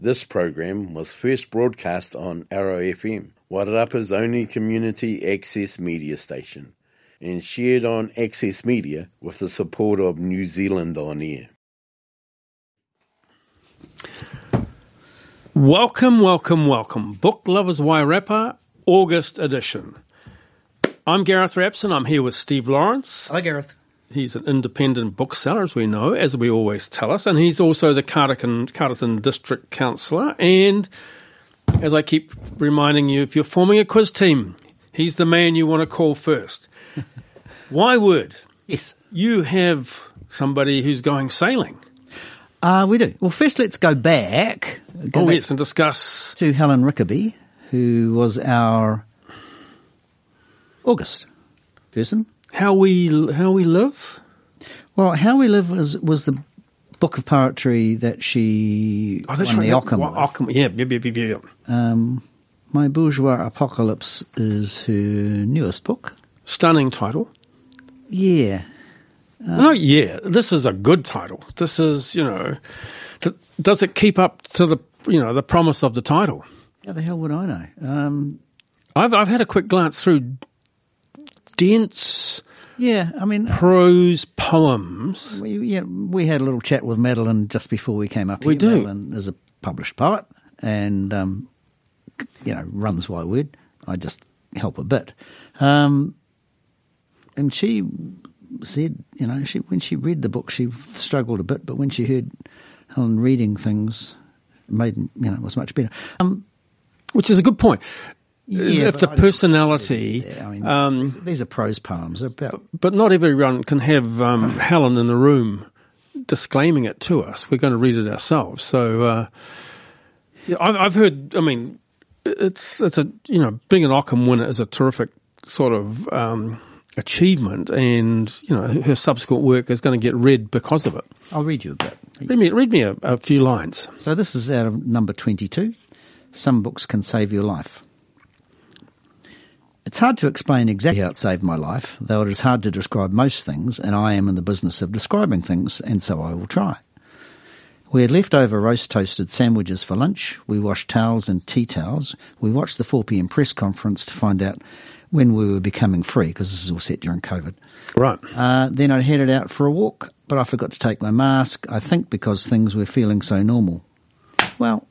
This program was first broadcast on Arrow FM, Wairarapa's only community access media station, and shared on Access Media with the support of New Zealand On Air. Welcome. Book Lovers Wairarapa, August edition. I'm Gareth Rapson. I'm here with Steve Lawrence. Hi, Gareth. He's an independent bookseller, as we know, as we always tell us, and he's also the Carterton District Councillor. And as I keep reminding you, if you're forming a quiz team, he's the man you want to call first. Why would? Yes. You have somebody who's going sailing. We do. Well, first let's go back. Yes, and discuss to Helen Rickaby, who was our August person. How we live. Well, How We Live was the book of poetry that she won the Ockham. Yeah. My Bourgeois Apocalypse is her newest book. Stunning title. Yeah. This is a good title. This is, does it keep up to the promise of the title? How the hell would I know? I've had a quick glance through dense, prose poems. We had a little chat with Madeline just before we came up here. We do. Madeline is a published poet and, runs Why Word. I just help a bit. And she said, when she read the book, she struggled a bit, but when she heard Helen reading things, it was much better. Which is a good point. Yeah, if the personality... these are prose poems. But not everyone can have Helen in the room disclaiming it to us. We're going to read it ourselves. So I've heard, it's a, being an Ockham winner is a terrific sort of achievement, and, her subsequent work is going to get read because of it. I'll read you a bit. Read me a few lines. So this is out of number 22. Some books can save your life. It's hard to explain exactly how it saved my life, though it is hard to describe most things, and I am in the business of describing things, and so I will try. We had leftover roast-toasted sandwiches for lunch. We washed towels and tea towels. We watched the 4 p.m. press conference to find out when we were becoming free, because this is all set during COVID. Right. Then I headed out for a walk, but I forgot to take my mask, I think because things were feeling so normal. Well...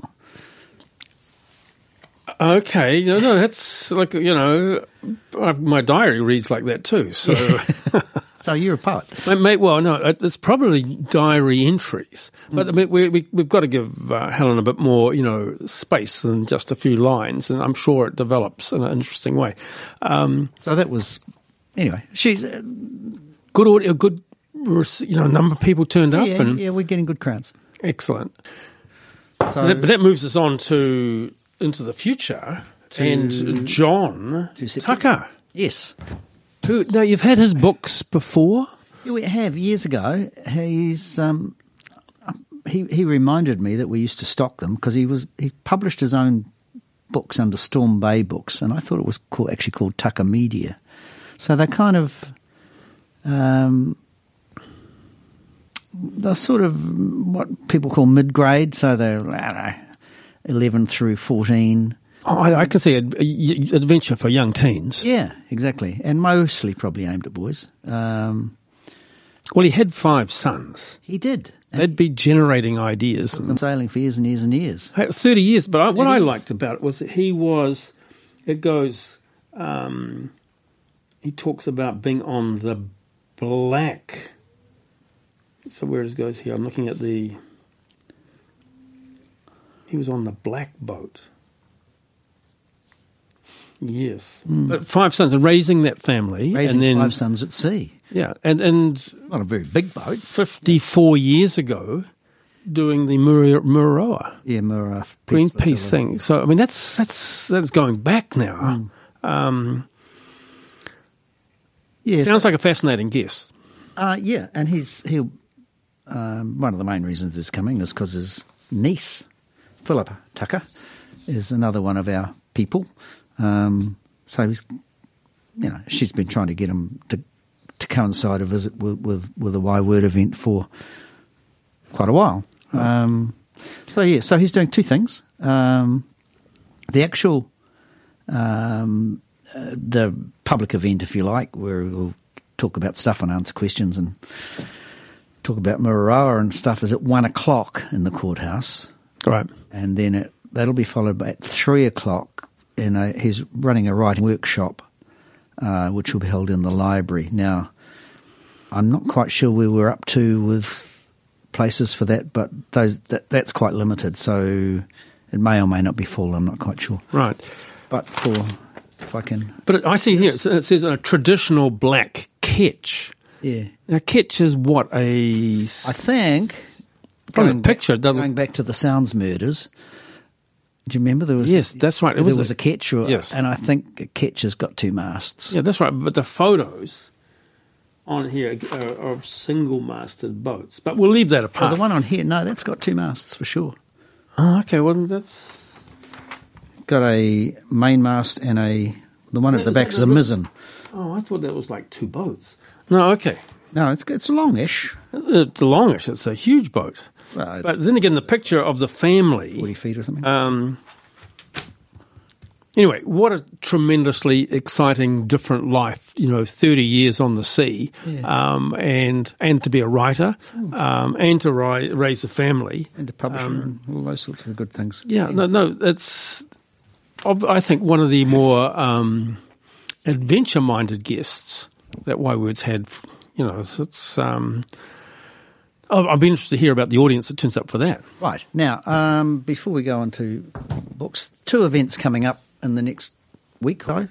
Okay, that's like, my diary reads like that too. So, So you're a poet. It's probably diary entries, but we've got to give Helen a bit more, space than just a few lines, and I'm sure it develops in an interesting way. So that was, anyway. She's good audio, good, number of people turned up, yeah, we're getting good crowds. Excellent. So that moves us on into the future, and John Tucker. Yes. Now, you've had his books before? Yeah, we have, years ago. He's he reminded me that we used to stock them because he published his own books under Storm Bay Books, and I thought it was actually called Tucker Media. So they're kind of they're sort of what people call mid-grade, so they're, I don't know, 11 through 14. Oh, I can see adventure for young teens. Yeah, exactly. And mostly probably aimed at boys. Well, he had 5 sons. He did. They'd be generating ideas. Been sailing for years and years and years. 30 years. But what I liked about it was that he talks about being on the black. So where it goes here, I'm looking at he was on the black boat. Yes. But 5 sons and raising that family. Raising and then 5 sons at sea. Yeah. And not a very big boat. 54 years ago, doing the Mururoa. Yeah, Mururoa. Greenpeace thing. So, that's going back now. Sounds like a fascinating guess. Yeah, and he'll one of the main reasons he's coming is because his niece, Philippa Tucker, is another one of our people. So he's, she's been trying to get him to coincide a visit with a Y Word event for quite a while. So he's doing two things. The actual, the public event, if you like, where we'll talk about stuff and answer questions and talk about Mararoa and stuff, is at 1:00 in the courthouse. Right. And then that'll be followed by at 3:00. He's running a writing workshop, which will be held in the library. Now, I'm not quite sure where we're up to with places for that, but that's quite limited, so it may or may not be full. I'm not quite sure. Right. But if I can... But I see here, it says a traditional black ketch. Yeah. Now, ketch is what, I think... From the picture... Going back to the Sounds murders... Do you remember there was? Yes, that's right. There was a ketch, yes. And I think a ketch has got two masts. Yeah, that's right. But the photos on here are of single-masted boats. But we'll leave that apart. Well, the one on here, no, that's got two masts for sure. Oh, okay. Well, that's got a main mast and the one at the back is a mizzen. Oh, I thought that was like two boats. No, okay. No, it's longish. It's longish. It's a huge boat. Well, but then again, the picture of the family... 40 feet or something. Anyway, what a tremendously exciting, different life, 30 years on the sea, and to be a writer, and to raise a family. And to publish and all those sorts of good things. Yeah, no, it's, I think, one of the more adventure-minded guests that Y-Words had. It's... I'll be interested to hear about the audience that turns up for that. Right. Now, before we go on to books, two events coming up in the next week. The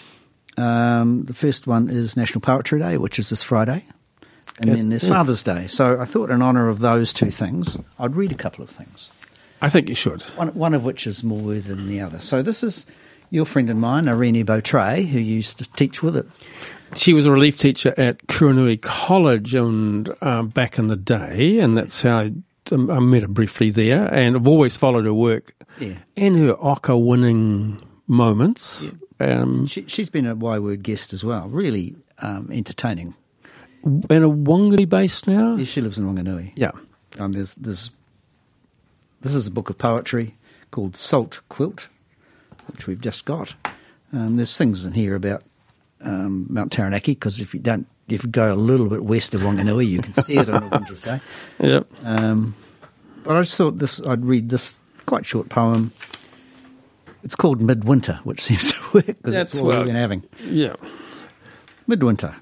first one is National Poetry Day, which is this Friday. And then there's Father's Day. So I thought in honour of those two things, I'd read a couple of things. I think you should. One of which is more worthy than the other. So this is your friend and mine, Irene Beautray, who used to teach with it. She was a relief teacher at Kuranui College and back in the day, and that's how I met her briefly there, and I've always followed her work and her Oka winning moments. Yeah. She's been a Y-Word guest as well, really entertaining. And a Whangarei based now? Yeah, she lives in Wanganui. Yeah. This is a book of poetry called Salt Quilt, which we've just got. There's things in here about Mount Taranaki, because if you go a little bit west of Wanganui, you can see it on a winter's day. Yep. But I just thought I'd read this quite short poem. It's called Midwinter, which seems to work because that's what we've been having. Yeah. Midwinter.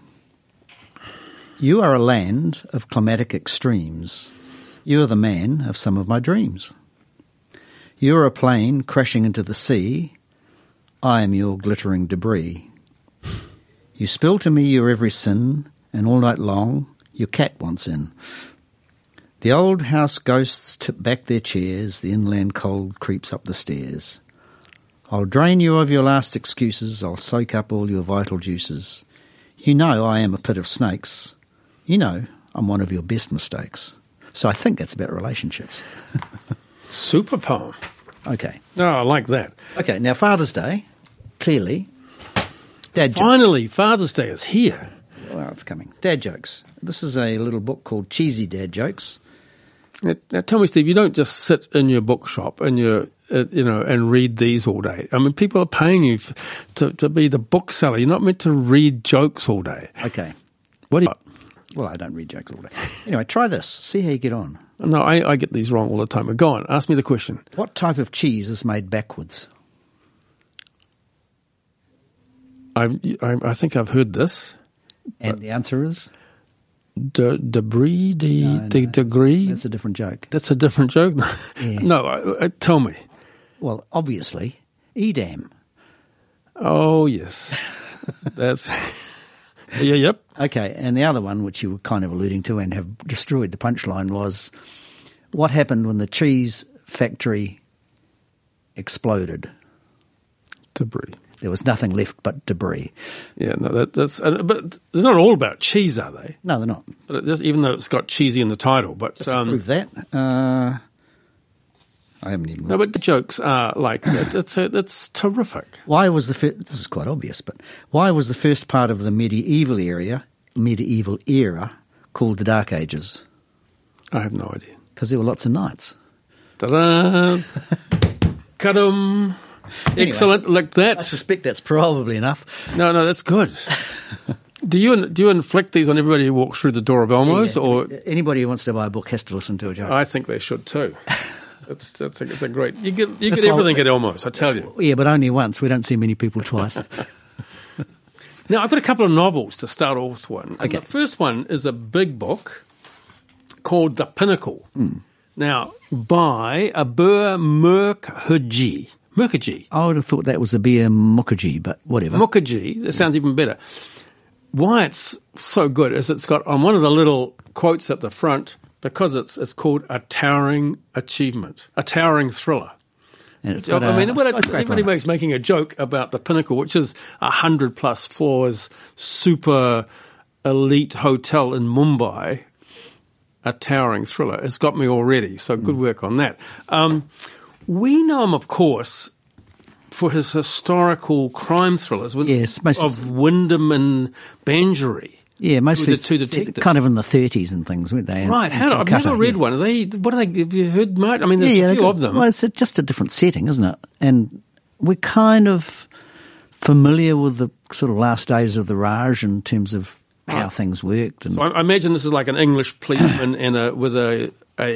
You are a land of climatic extremes. You are the man of some of my dreams. You are a plane crashing into the sea. I am your glittering debris. You spill to me your every sin, and all night long your cat wants in. The old house ghosts tip back their chairs, the inland cold creeps up the stairs. I'll drain you of your last excuses, I'll soak up all your vital juices. You know I am a pit of snakes. You know I'm one of your best mistakes. So I think that's about relationships. Super poem. Okay. Oh, I like that. Okay, now Father's Day, clearly... Dad jokes. Finally, Father's Day is here. Well, it's coming. Dad jokes. This is a little book called Cheesy Dad Jokes. Now, tell me, Steve, you don't just sit in your bookshop and and read these all day. I mean, people are paying you to be the bookseller. You're not meant to read jokes all day. Okay. What do you? Well, I don't read jokes all day. Anyway, try this. See how you get on. No, I get these wrong all the time. But go on. Ask me the question. What type of cheese is made backwards? I think I've heard this. And the answer is? Degree? That's a different joke. That's a different joke? Yeah. No, tell me. Well, obviously, Edam. Oh, yes. That's... Yeah, yep. Okay, and the other one, which you were kind of alluding to and have destroyed the punchline, was what happened when the cheese factory exploded? Debris. There was nothing left but debris. Yeah, no, that's but they're not all about cheese, are they? No, they're not. But even though it's got cheesy in the title, but just to prove that, I haven't even. No, but the jokes are like that. That's terrific. Why was the this is quite obvious, but why was the first part of the medieval era called the Dark Ages? I have no idea. Because there were lots of knights. Ta-da! Kadum! Excellent, like I that. suspect that's probably enough. No, that's good. Do you inflict these on everybody who walks through the door of Elmo's, or Anybody who wants to buy a book has to listen to a joke. I think they should too. It's a great. You get why- everything at Elmo's, I tell you. Yeah, but only once. We don't see many people twice. Now I've got a couple of novels to start off with. And Okay. the first one is a big book called The Pinnacle. Now by Abur Mukherjee. I would have thought that was the beer Mukherjee, but whatever. Mukherjee, that sounds even better. Why it's so good is it's got on one of the little quotes at the front, because it's called a towering achievement, a towering thriller. And it's I got mean, a what skyscraper everybody on it. makes making a joke about the Pinnacle, which is 100+ floors, super elite hotel in Mumbai, a towering thriller. It's got me already, so good work on that. We know him, of course, for his historical crime thrillers Yes, most of Wyndham and Bangery. Yeah, mostly With the two set detectives. kind of in the 30s and things, weren't they? Right, And I've Calcutta, never read yeah. one. Have you heard much? I mean, there's a they've few got- of them. Well, it's just a different setting, isn't it? And we're kind of familiar with the sort of last days of the Raj in terms of how Right. things worked. And So I imagine this is like an English policeman and with a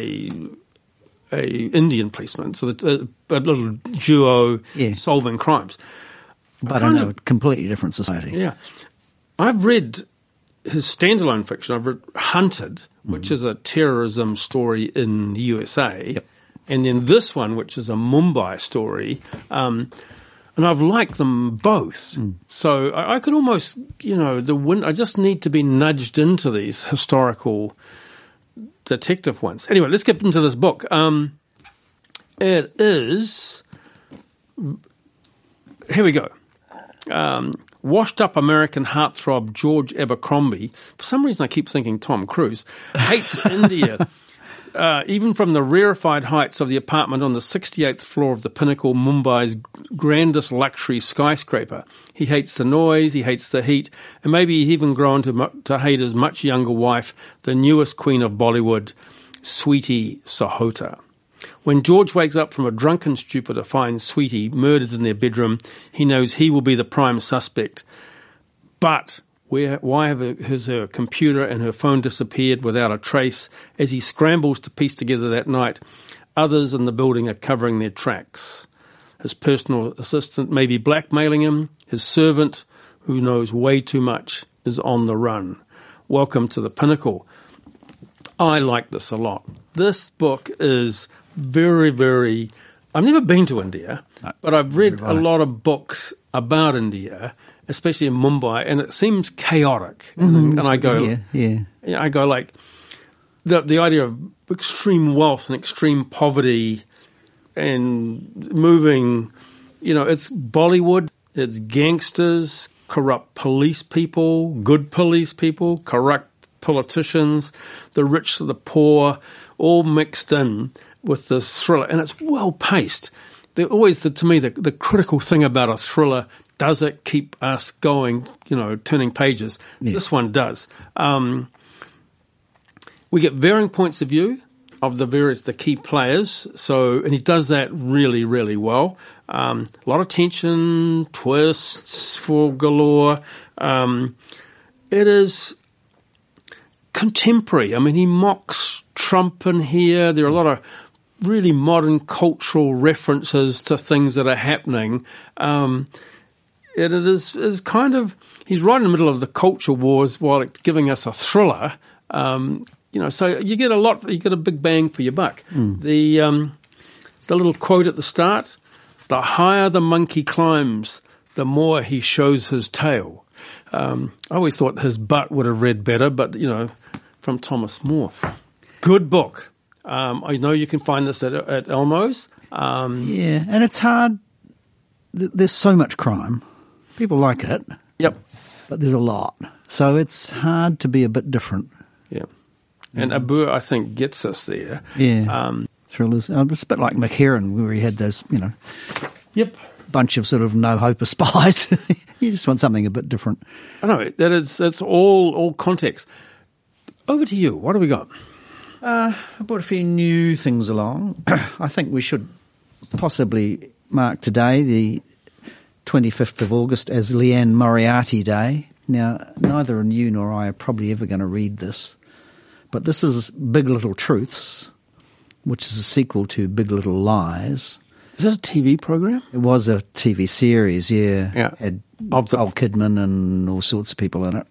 Indian policeman, so that, a little duo Yeah. solving crimes. but kind in a of- completely different society. Yeah, I've read his standalone fiction. I've read Hunted, which is a terrorism story in the USA, Yep. and then this one, which is a Mumbai story. And I've liked them both. So I could almost, I just need to be nudged into these historical detective ones. Anyway, let's get into this book. It is, here we go. Washed-up American heartthrob George Abercrombie, for some reason I keep thinking Tom Cruise, hates India, even from the rarefied heights of the apartment on the 68th floor of the Pinnacle, Mumbai's grandest luxury skyscraper. He hates the noise, he hates the heat, and maybe he's even grown to hate his much younger wife, the newest queen of Bollywood, Sweetie Sahota. When George wakes up from a drunken stupor to find Sweetie murdered in their bedroom, he knows he will be the prime suspect. But why has her computer and her phone disappeared without a trace? As he scrambles to piece together that night, others in the building are covering their tracks. His personal assistant may be blackmailing him. His servant, who knows way too much, is on the run. Welcome to the Pinnacle. I like this a lot. This book is very, very... I've never been to India, but I've read a lot of books about India, especially in Mumbai, and it seems chaotic. And I go, Yeah. I go like, the idea of extreme wealth and extreme poverty and moving, it's Bollywood, it's gangsters, corrupt police people, good police people, corrupt politicians, the rich to the poor, all mixed in with this thriller, and it's well paced. To me, the critical thing about a thriller, does it keep us going, turning pages? Yeah. This one does. We get varying points of view of the key players, and he does that really, really well. A lot of tension, twists for galore. It is contemporary. I mean, he mocks Trump in here. There are a lot of really modern cultural references to things that are happening. It is kind of, he's right in the middle of the culture wars while it's giving us a thriller. So you get a big bang for your buck. The little quote at the start, the higher the monkey climbs, the more he shows his tail. I always thought his butt would have read better, but, from Thomas More. Good book. I know you can find this at Elmo's. Yeah, and it's hard. There's so much crime. People like it. Yep. But there's a lot. So it's hard to be a bit different. Yeah. And Abur, I think, gets us there. Yeah. Thrillers. It's a bit like McHerron, where he had those, Yep. bunch of sort of no hope of spies. You just want something a bit different. I know. That's all context. Over to you. What do we got? I brought a few new things along. I think we should possibly mark today, the 25th of August, as Leanne Moriarty Day. Now, neither you nor I are probably ever going to read this, but this is Big Little Truths, which is a sequel to Big Little Lies. Is that a TV program? It was a TV series, yeah. Had Of the- Nicole Kidman and all sorts of people in it.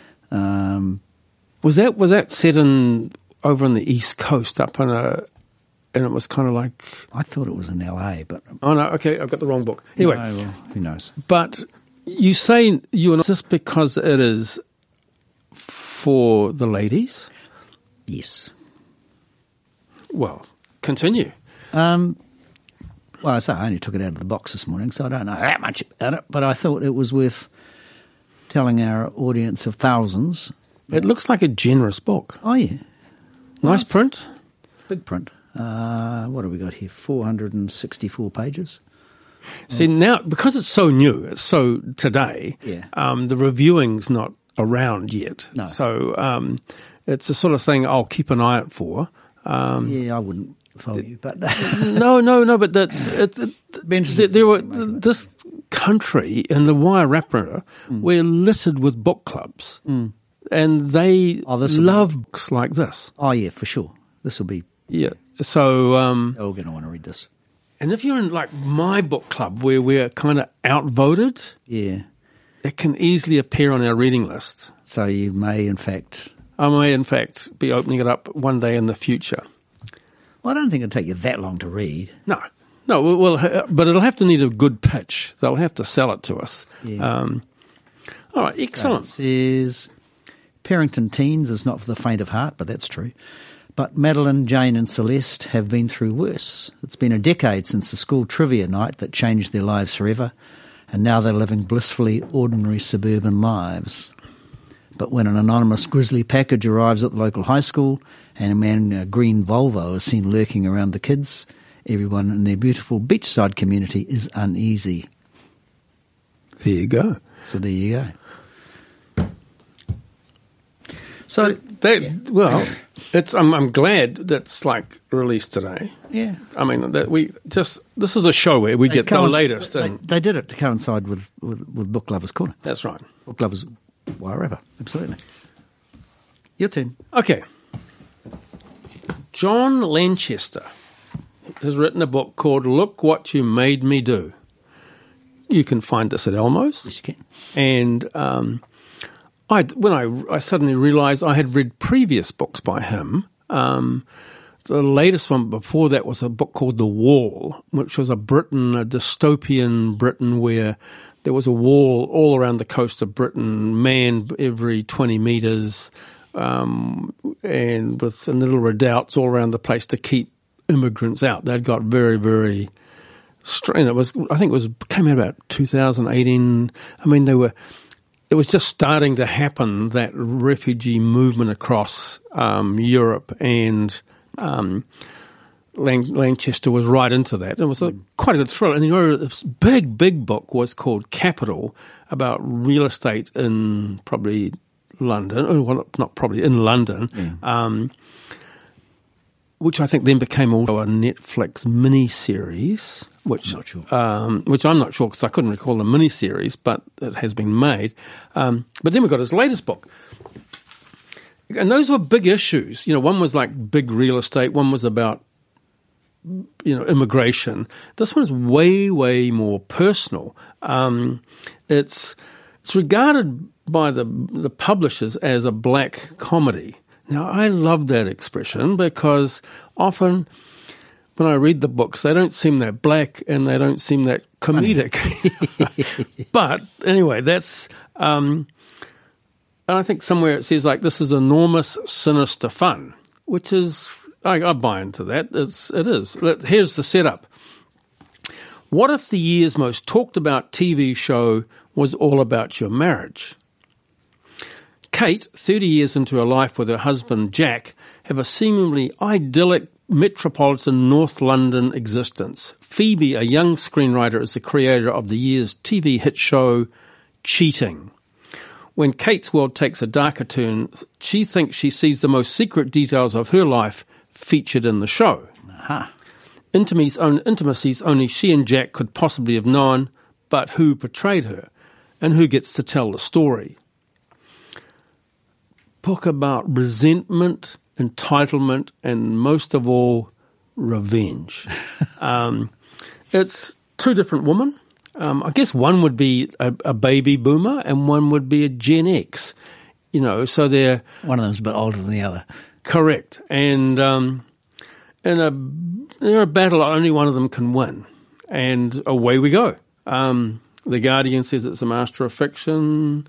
Was that set over on the East Coast, and it was kind of like... I thought it was in LA, but... Oh, no, okay, I've got the wrong book. Anyway, no, well, who knows? but you say you're not just because it is for the ladies? Yes. Well, continue. Well, I say I only took it out of the box this morning, so I don't know that much about it, but I thought it was worth telling our audience of thousands. It looks like a generous book. Oh, yeah. Nice print. Big print. What have we got here? 464 pages. See, now, because it's so new, it's so today, Yeah. the reviewing's not around yet. No. So it's the sort of thing I'll keep an eye out for. Yeah, I wouldn't follow you, but... No, but Be interesting there were to make of it. this country in the Wairarapa, we're littered with book clubs, and they this will love books like this. Oh, yeah, for sure. This will be... Yeah. So, They're all going to want to read this. and if you're in like my book club where we're kind of outvoted, Yeah. it can easily appear on our reading list. So you may, in fact... I may, in fact, be opening it up one day in the future. Well, I don't think it'll take you that long to read. No, but it'll have to need a good pitch. They'll have to sell it to us. Yeah. All right, excellent. So it says, Parrington Teens is not for the faint of heart, but that's true. But Madeline, Jane and Celeste have been through worse. It's been a decade since the school trivia night that changed their lives forever, and now they're living blissfully ordinary suburban lives. But when an anonymous grisly package arrives at the local high school and a man in a green Volvo is seen lurking around the kids, everyone in their beautiful beachside community is uneasy. There you go. So there you go. So Well, it's. I'm glad that's like released today. yeah, I mean, that this is a show where we get the latest. And They did it to coincide with Book Lovers Corner. that's right. Book Lovers, wherever, absolutely. Your turn. Okay. John Lanchester has written a book called Look What You Made Me Do. You can find this at Elmo's. Yes, you can. And when I suddenly realised I had read previous books by him. The latest one before that was a book called The Wall, which was a dystopian Britain where there was a wall all around the coast of Britain, manned every 20 metres, and with little redoubts all around the place to keep immigrants out. They'd got very, very strange. I think it came out about 2018. I mean, it was just starting to happen, that refugee movement across Europe, and Lanchester was right into that. It was quite a good thrill. And this big book was called Capital, about real estate in probably London, well, not probably, in London, which I think then became also a Netflix mini-series, which I'm not sure because I couldn't recall the mini-series, but it has been made. But then we got his latest book. And those were big issues. One was like big real estate, one was about immigration. This one's way, way more personal. It's regarded by the publishers as a black comedy. Now, I love that expression because often when I read the books, they don't seem that black and they don't seem that comedic. But anyway, that's... and I think somewhere it says, like, this is enormous, sinister fun, which is... I buy into that. It is. Here's the setup. What if the year's most talked about TV show was all about your marriage? Kate, 30 years into her life with her husband Jack, have a seemingly idyllic metropolitan North London existence. Phoebe, a young screenwriter, is the creator of the year's TV hit show Cheating. when Kate's world takes a darker turn, she thinks she sees the most secret details of her life featured in the show. Aha. Intimacies only she and Jack could possibly have known, but who portrayed her, and who gets to tell the story. Book about resentment, entitlement, and most of all, revenge. It's two different women. I guess one would be a baby boomer and one would be a Gen X. So they're... One of them's a bit older than the other. Correct. And they're a battle only one of them can win. And away we go. The Guardian says it's a master of fiction.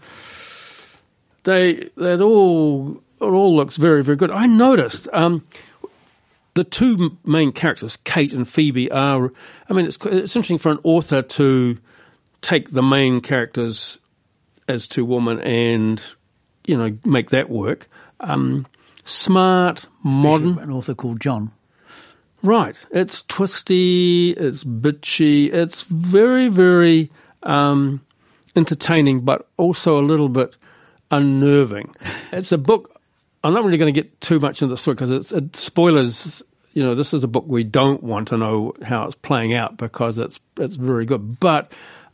It all looks very, very good. I noticed the two main characters, Kate and Phoebe, are. I mean, it's interesting for an author to take the main characters as two women and make that work. Smart, especially modern. For an author called John. Right. It's twisty. It's bitchy. It's very, very entertaining, but also a little bit unnerving. It's a book. I'm not really going to get too much into the story because it spoilers. This is a book we don't want to know how it's playing out because it's very good. But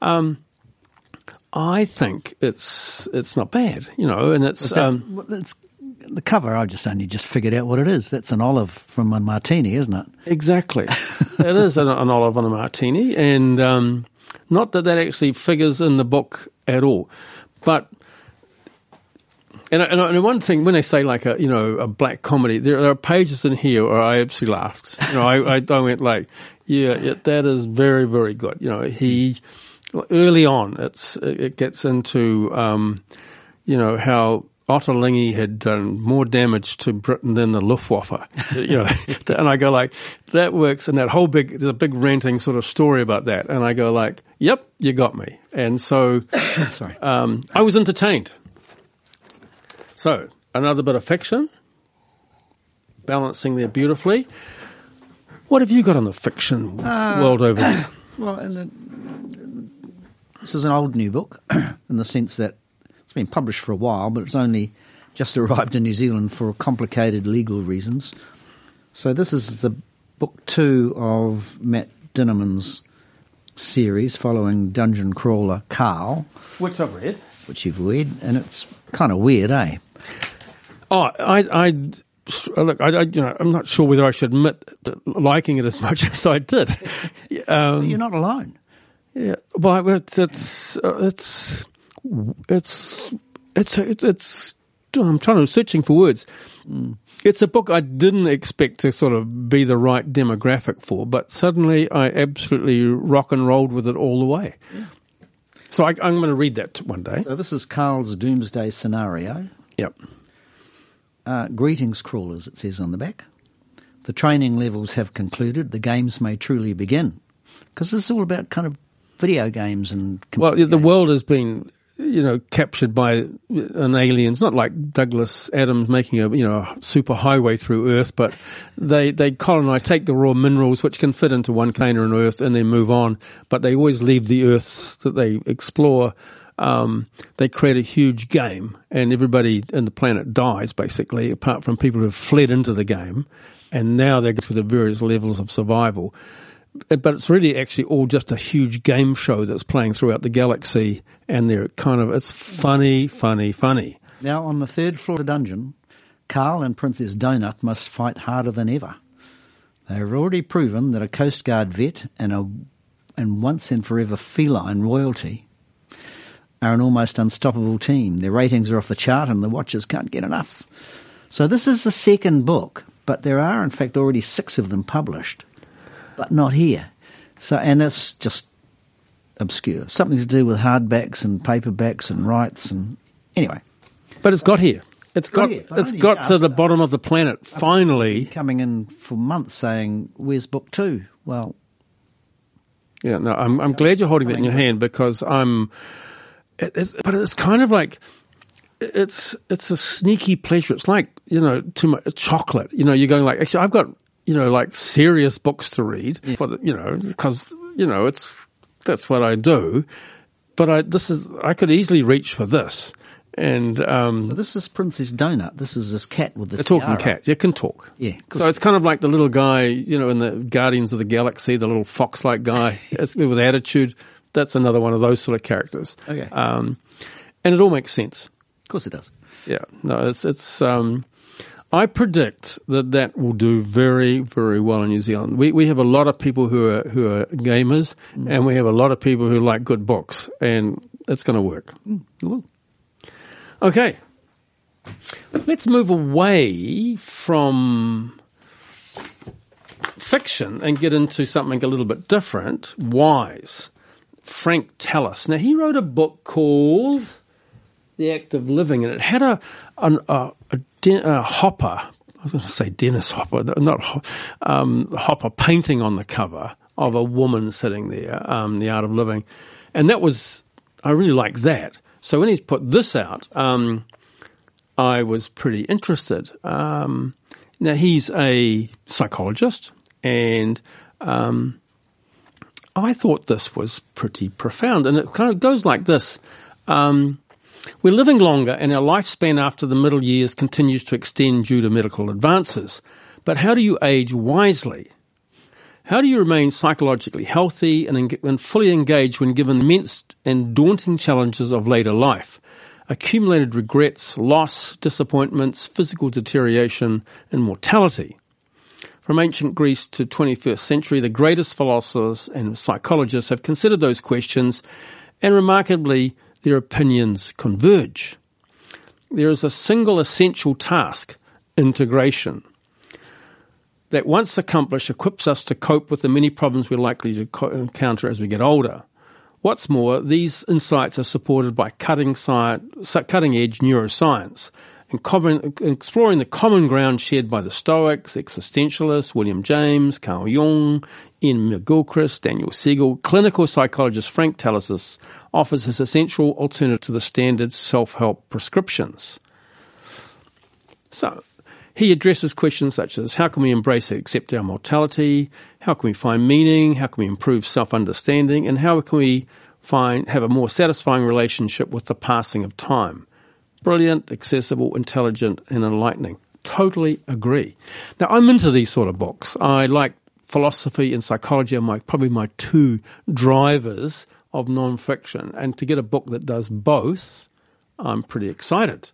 I think it's not bad. And it's the cover. I just figured out what it is. That's an olive from a martini, isn't it? Exactly. It is an olive on a martini, and not that actually figures in the book at all, but. And one thing, when they say like a black comedy, there are pages in here where I absolutely laughed. I went like, that is very, very good. He early on, it gets into how Otto Lingi had done more damage to Britain than the Luftwaffe. And I go like, that works. And that whole there's a big ranting sort of story about that. And I go like, yep, you got me. And so, sorry, I was entertained. So, another bit of fiction, balancing there beautifully. What have you got on the fiction world over there? Well, this is an old new book in the sense that it's been published for a while, but it's only just arrived in New Zealand for complicated legal reasons. So this is the book 2 of Matt Dinnerman's series following dungeon crawler Carl. Which I've read. Which you've read, and it's kind of weird, eh? Oh, look, I'm not sure whether I should admit liking it as much as I did. You're not alone. Yeah, but it's. I'm searching for words. It's a book I didn't expect to sort of be the right demographic for, but suddenly I absolutely rock and rolled with it all the way. Yeah. So I'm going to read that one day. So this is Carl's doomsday scenario. Yep. Greetings, crawlers, it says on the back. The training levels have concluded. The games may truly begin. Because this is all about kind of video games and... Well, the world has been, captured by an aliens, not like Douglas Adams making a super highway through Earth, but they colonize, take the raw minerals, which can fit into one container on Earth, and then move on. But they always leave the Earths that they explore. They create a huge game, and everybody in the planet dies, basically, apart from people who have fled into the game, and now they get to the various levels of survival. But it's really actually all just a huge game show that's playing throughout the galaxy, and it's funny. Now, on the 3rd floor of the dungeon, Carl and Princess Donut must fight harder than ever. They have already proven that a Coast Guard vet and once and forever feline royalty are an almost unstoppable team. Their ratings are off the chart and the watchers can't get enough. So this is the second book, but there are in fact already 6 of them published, but not here. So, and it's just obscure. Something to do with hardbacks and paperbacks and rights and anyway. But it's got here. It's got to the bottom of the planet, finally. Coming in for months saying, where's book 2? Well... Yeah, no, I'm glad you're holding that in your hand because but it's kind of like, it's a sneaky pleasure. It's like, too much chocolate. You're going like, actually, I've got, like serious books to read for because, that's what I do. But I could easily reach for this. And So this is Princess Donut. This is this cat with the talking tiara. cat. You can talk. Yeah. So it's kind of like the little guy, in the Guardians of the Galaxy, the little fox-like guy with attitude. That's another one of those sort of characters. Okay. And it all makes sense. Of course it does. Yeah. No, it's I predict that will do very, very well in New Zealand. We have a lot of people who are gamers, and we have a lot of people who like good books, and it's going to work. It will. Okay. Let's move away from fiction and get into something a little bit different. Wise. Frank Tallis. Now, he wrote a book called The Act of Living, and it had a Hopper. I was going to say Dennis Hopper, not Hopper painting on the cover of a woman sitting there, The Art of Living. And I really like that. So when he's put this out, I was pretty interested. Now, he's a psychologist, and I thought this was pretty profound. And it kind of goes like this. We're living longer, and our lifespan after the middle years continues to extend due to medical advances. But how do you age wisely? How do you remain psychologically healthy and fully engaged when given immense and daunting challenges of later life? Accumulated regrets, loss, disappointments, physical deterioration, and mortality. From ancient Greece to 21st century, the greatest philosophers and psychologists have considered those questions, and remarkably, their opinions converge. There is a single essential task, integration, that once accomplished equips us to cope with the many problems we're likely to encounter as we get older. What's more, these insights are supported by cutting-edge neuroscience and exploring the common ground shared by the Stoics, existentialists, William James, Carl Jung, Ian McGilchrist, Daniel Siegel. Clinical psychologist Frank Tallis offers his essential alternative to the standard self-help prescriptions. So, he addresses questions such as how can we embrace and accept our mortality, how can we find meaning, how can we improve self-understanding, and how can we have a more satisfying relationship with the passing of time. Brilliant, accessible, intelligent, and enlightening. Totally agree. Now, I'm into these sort of books. I like philosophy and psychology are probably my two drivers of non-fiction. And to get a book that does both, I'm pretty excited.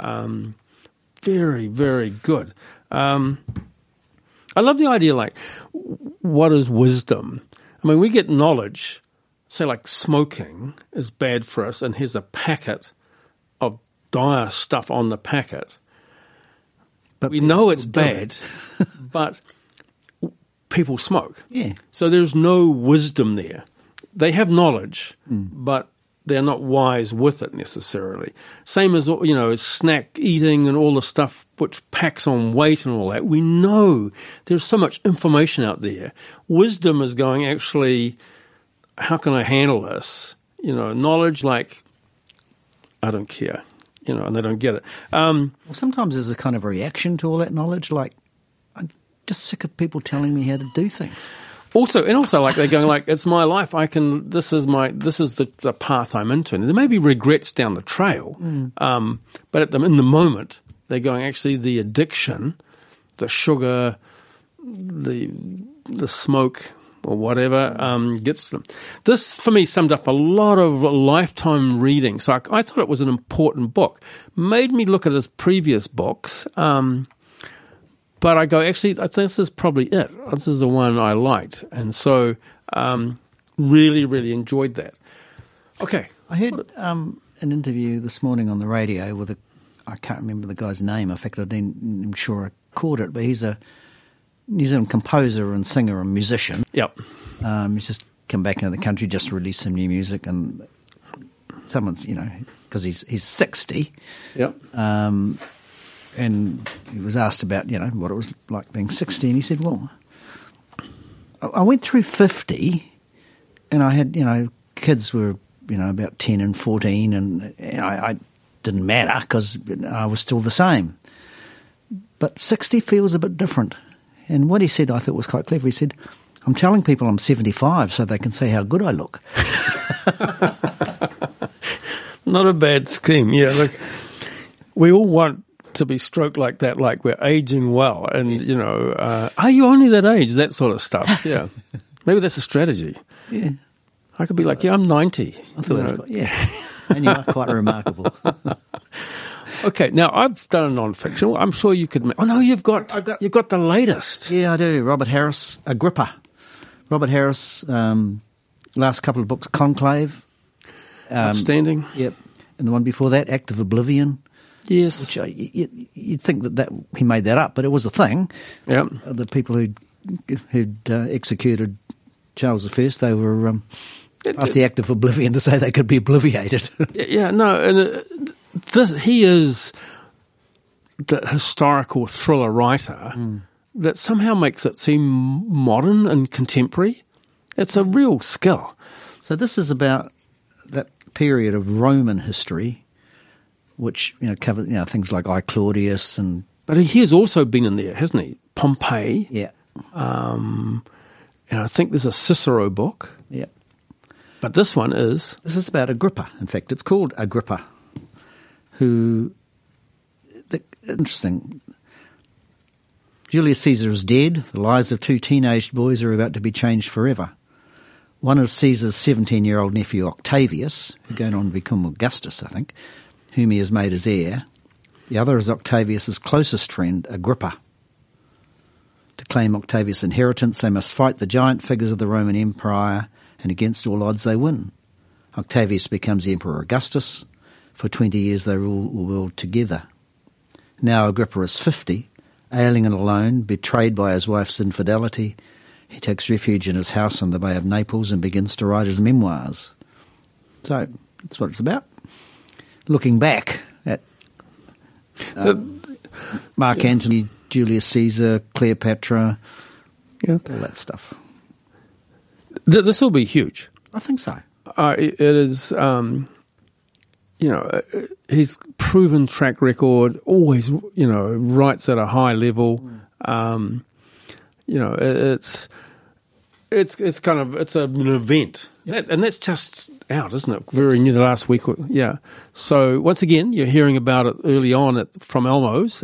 Very, very good. I love the idea, like, what is wisdom? I mean, we get knowledge, say like smoking is bad for us, and here's a packet of dire stuff on the packet. But we know it's bad, but people smoke. Yeah. So there's no wisdom there. They have knowledge, but they're not wise with it necessarily. Same as, snack eating and all the stuff which packs on weight and all that. We know there's so much information out there. Wisdom is going, actually, how can I handle this? Knowledge, like, I don't care, and they don't get it. Well, sometimes there's a kind of reaction to all that knowledge, like, I'm just sick of people telling me how to do things. Also, like they're going like, it's my life. This is the path I'm into. And there may be regrets down the trail, but in the moment, they're going, actually, the addiction, the sugar, the smoke or whatever, gets them. This, for me, summed up a lot of lifetime reading. So I thought it was an important book. Made me look at his previous books, but I go, actually, I think this is probably it. This is the one I liked. And so really, really enjoyed that. Okay. I heard an interview this morning on the radio with I can't remember the guy's name. In fact, I'm sure I caught it, but he's a New Zealand composer and singer and musician. Yep. He's just come back into the country, just released some new music, and someone's, because he's 60. Yep. And he was asked about, what it was like being 60, and he said, well, I went through 50, and I had, kids were, about 10 and 14, and I didn't matter because I was still the same. But 60 feels a bit different. And what he said, I thought was quite clever. He said, I'm telling people I'm 75 so they can say how good I look. Not a bad scheme, yeah. Look, we all want to be stroked like that, like we're aging well. And, you know, are you only that age? That sort of stuff, yeah. Maybe that's a strategy. Yeah. I could be like, yeah, I'm 90. I thought that's quite, yeah. And you are quite remarkable. Okay, now I've done a non-fiction. I'm sure you could. Oh no, you've got the latest. Yeah, I do. Robert Harris, Agrippa. Robert Harris, last couple of books, Conclave. Outstanding. Yep, and the one before that, Act of Oblivion. Yes, Which you'd think that he made that up, but it was a thing. Yeah, the people who'd executed Charles I, they were passed the Act of Oblivion to say they could be obliviated. Yeah, no, and he is the historical thriller writer that somehow makes it seem modern and contemporary. It's a real skill. So this is about that period of Roman history, which covers things like I Claudius and. But he has also been in there, hasn't he? Pompeii. Yeah. And I think there's a Cicero book. Yeah. But this one is. This is about Agrippa. In fact, it's called Agrippa. Interesting. Julius Caesar is dead. The lives of two teenaged boys are about to be changed forever. One is Caesar's 17-year-old nephew Octavius, who's going on to become Augustus, I think, whom he has made his heir. The other is Octavius's closest friend, Agrippa. To claim Octavius' inheritance, they must fight the giant figures of the Roman Empire, and against all odds they win. Octavius becomes Emperor Augustus. For 20 years they rule the world together. Now Agrippa is 50, ailing and alone, betrayed by his wife's infidelity. He takes refuge in his house on the Bay of Naples and begins to write his memoirs. So that's what it's about. Looking back at Mark Antony, Julius Caesar, Cleopatra, all that stuff. This will be huge. I think so. It is, his proven track record, always, writes at a high level. It's kind of, it's an event. And that's just out, isn't it? Very new, the last week. Yeah. So once again, you're hearing about it early on from Elmo's.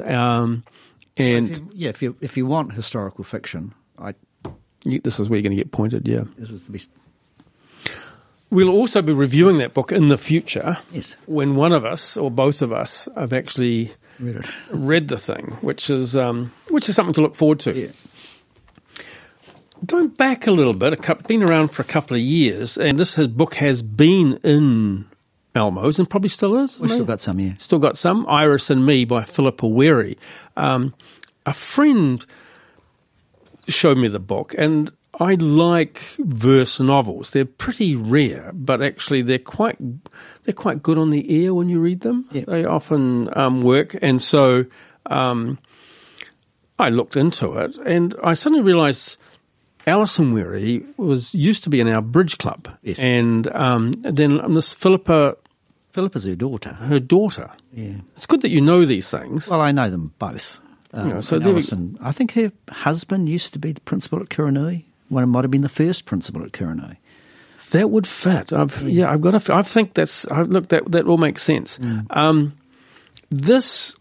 If you want historical fiction, this is where you're going to get pointed, yeah. This is the best. We'll also be reviewing that book in the future. Yes. When one of us or both of us have actually read the thing, which is something to look forward to. Yeah. Going back a little bit, been around for a couple of years, and this book has been in Elmo's and probably still is. We've still got some, yeah. Still got some. Iris and Me by Philippa Weary. A friend showed me the book, and I like verse novels. They're pretty rare, but actually they're quite good on the ear when you read them. Yep. They often work, and so I looked into it, and I suddenly realised Alison Weary used to be in our bridge club, yes. And then this Philippa's her daughter. Her daughter. Yeah. It's good that you know these things. Well, I know them both. So Alison, I think her husband used to be the principal at Kuranui. One might have been the first principal at Kuranui. That would fit. I think that all makes sense. This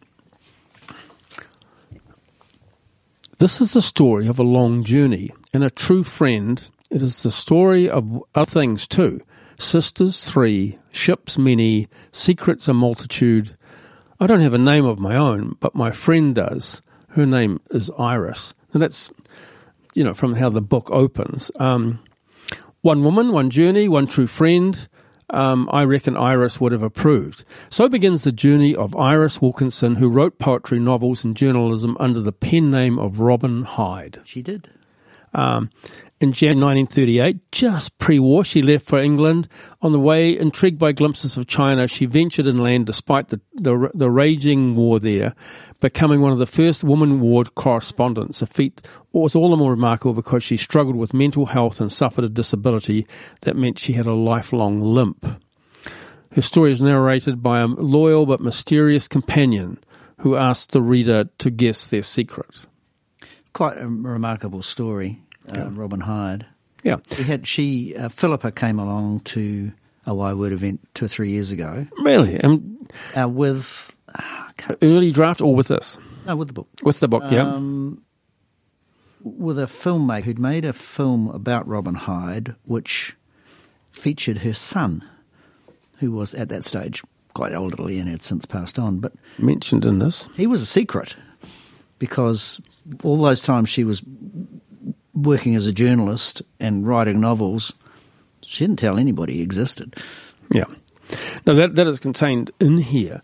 is the story of a long journey and a true friend. It is the story of other things too. Sisters 3, ships many, secrets a multitude. I don't have a name of my own, but my friend does. Her name is Iris. And that's, from how the book opens. One woman, one journey, one true friend. I reckon Iris would have approved. So begins the journey of Iris Wilkinson, who wrote poetry, novels, and journalism under the pen name of Robin Hyde. She did. In January 1938, just pre-war, she left for England. On the way, intrigued by glimpses of China, she ventured inland despite the raging war there, becoming one of the first woman war correspondents. A feat was all the more remarkable because she struggled with mental health and suffered a disability that meant she had a lifelong limp. Her story is narrated by a loyal but mysterious companion who asked the reader to guess their secret. Quite a remarkable story. Robin Hyde. Yeah. Philippa came along to a Y Word event 2 or 3 years ago. Really? With Early draft or with this? No, with the book. With the book, yeah. With a filmmaker who'd made a film about Robin Hyde, which featured her son, who was at that stage quite elderly and had since passed on. But mentioned in this. He was a secret because all those times she was working as a journalist and writing novels, she didn't tell anybody he existed. Yeah. No, that is contained in here.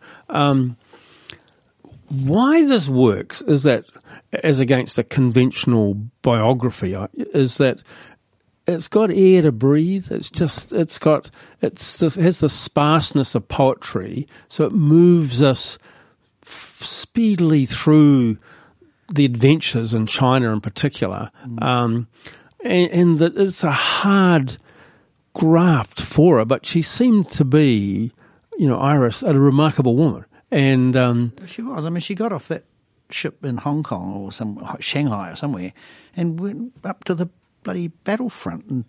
Why this works is that, as against a conventional biography, is that it's got air to breathe. It has the sparseness of poetry, so it moves us speedily through the adventures in China in particular, and that it's a hard graft for her, but she seemed to be, Iris, a remarkable woman. And she was. I mean, she got off that ship in Hong Kong or Shanghai or somewhere, and went up to the bloody battlefront, and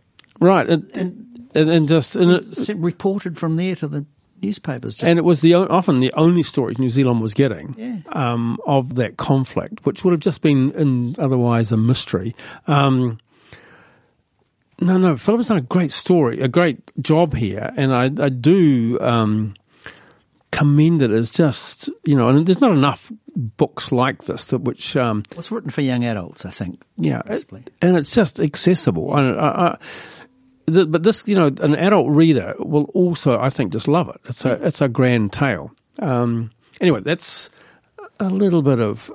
reported from there to the newspapers. And it was often the only stories New Zealand was getting of that conflict, which would have just been otherwise a mystery. No, Philippa's done a great story, a great job here, and I do commend it as just, and there's not enough books like this which it's written for young adults, I think. Yeah, and it's just accessible. But this, an adult reader will also, I think, just love it. It's a grand tale. Anyway, that's a little bit of